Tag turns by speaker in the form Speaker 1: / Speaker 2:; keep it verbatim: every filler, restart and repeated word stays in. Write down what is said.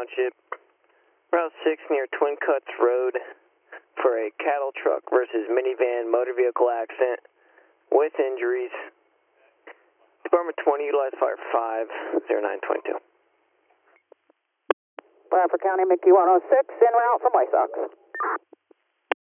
Speaker 1: Township, Route six near Twin Cuts Road for a cattle truck versus minivan motor vehicle accident with injuries. Department twenty, utilize fire five zero nine two two.
Speaker 2: Bradford County, Mickey one oh six, en route from White Sox.